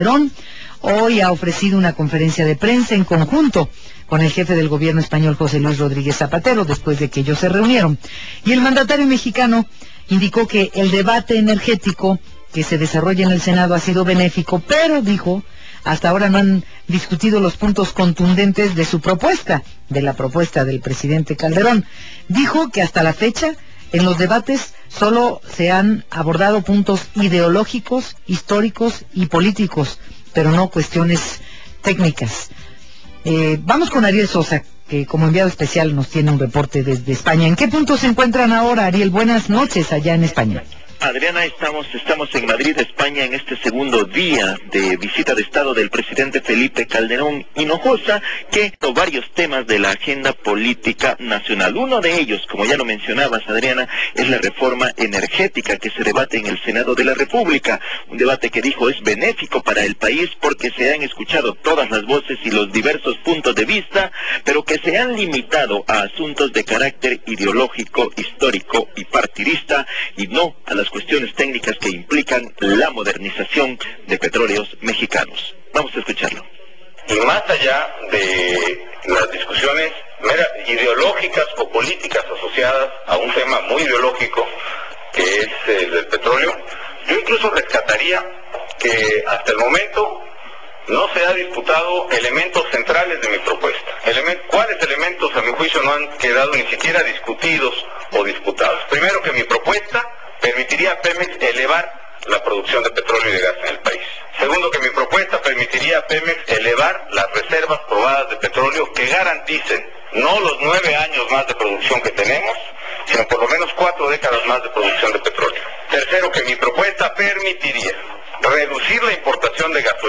Calderón hoy ha ofrecido una conferencia de prensa en conjunto con el jefe del gobierno español, José Luis Rodríguez Zapatero, después de que ellos se reunieron. Y el mandatario mexicano indicó que el debate energético que se desarrolla en el Senado ha sido benéfico, pero, dijo, hasta ahora no han discutido los puntos contundentes de su propuesta, de la propuesta del presidente Calderón. Dijo que hasta la fecha, en los debates, solo se han abordado puntos ideológicos, históricos y políticos, pero no cuestiones técnicas. Vamos con Ariel Sosa, que como enviado especial nos tiene un reporte desde España. ¿En qué punto se encuentran ahora, Ariel? Buenas noches allá en España. Adriana, estamos en Madrid, España, en este segundo día de visita de Estado del presidente Felipe Calderón Hinojosa, que tocó varios temas de la agenda política nacional. Uno de ellos, como ya lo mencionabas, Adriana, es la reforma energética que se debate en el Senado de la República. Un debate que dijo es benéfico para el país porque se han escuchado todas las voces y los diversos puntos de vista, pero que se han limitado a asuntos de carácter ideológico, histórico y partidista, y no a las cuestiones técnicas que implican la modernización de petróleos mexicanos. Vamos a escucharlo. Y más allá de las discusiones ideológicas o políticas asociadas a un tema muy ideológico, que es el del petróleo, yo incluso rescataría que hasta el momento no se ha disputado elementos centrales de mi propuesta. ¿Cuáles elementos, a mi juicio, no han quedado ni siquiera discutidos o disputados? Primero, que mi propuesta permitiría a Pemex elevar la producción de petróleo y de gas en el país. Segundo, que mi propuesta permitiría a Pemex elevar las reservas probadas de petróleo que garanticen no los 9 años más de producción que tenemos, sino por lo menos 4 décadas más de producción de petróleo. Tercero, que mi propuesta permitiría reducir la importación de gasolina